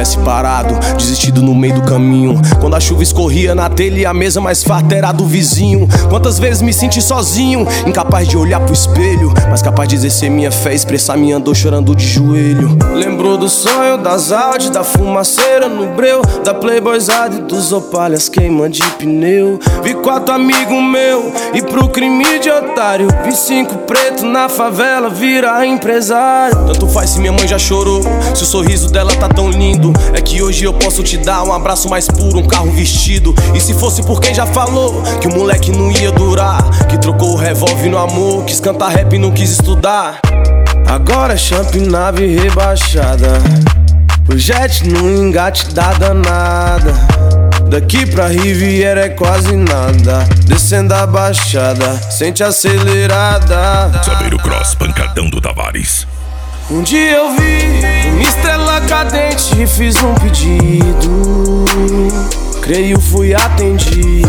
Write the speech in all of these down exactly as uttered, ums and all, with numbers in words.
tivesse parado, desistido no meio do caminho. Quando a chuva escorria na telha e a mesa mais farta era do vizinho. Quantas vezes me senti sozinho, incapaz de olhar pro espelho, mas capaz de exercer minha fé, expressar minha dor chorando de joelho. Lembro do sonho, das Audi, da fumaceira no breu, da playboyzada e dos opalhas queima de pneu. Vi quatro amigos meu e pro crime de otário, vi cinco preto na favela virar empresário. Tanto faz se minha mãe já chorou, se o sorriso dela tá tão lindo. É que hoje eu posso te dar um abraço mais puro, um carro vestido. E se fosse por quem já falou que o moleque não ia durar, que trocou o revólver no amor, quis cantar rap e não quis estudar. Agora é champ, nave rebaixada, o jet no engate da danada. Daqui pra Riviera é quase nada, descendo a baixada, sente acelerada. Saber o cross, pancadão do Tavares. Um dia eu vi uma estrela cadente e fiz um pedido, creio fui atendido.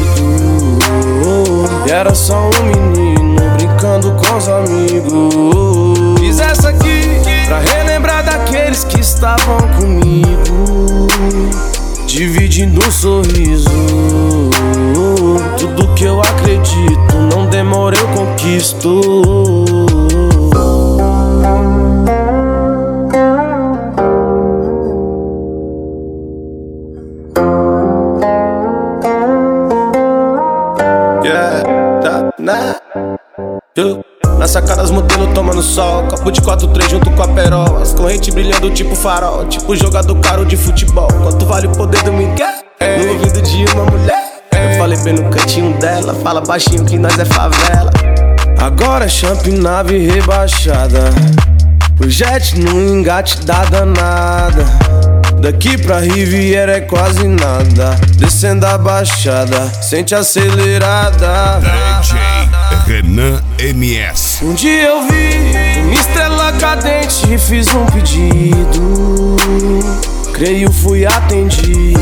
E era só um menino brincando com os amigos. Fiz essa aqui pra relembrar daqueles que estavam comigo, dividindo um sorriso. Tudo que eu acredito, não demora eu conquisto. Na, eu, na sacada as modelos tomando sol, copo de quatro três junto com a perola, as correntes brilhando tipo farol, tipo jogador caro de futebol. Quanto vale o poder do Miguel? No ouvido de uma mulher. Eu falei bem no cantinho dela, fala baixinho que nós é favela. Agora é champ, nave rebaixada, o jet no engate da danada. Daqui pra Riviera é quase nada, descendo a baixada, sente acelerada. D J Renan M S. Um dia eu vi uma estrela cadente e fiz um pedido, creio fui atendido.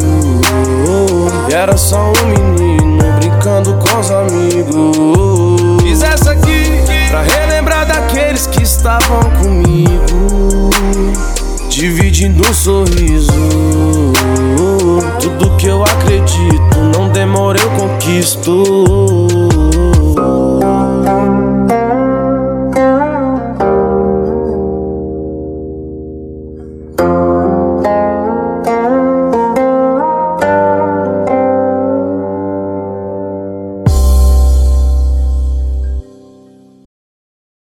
E era só um menino brincando com os amigos. Fiz essa aqui pra relembrar daqueles que estavam comigo, dividindo um sorriso. Tudo que eu acredito, não demora eu conquisto.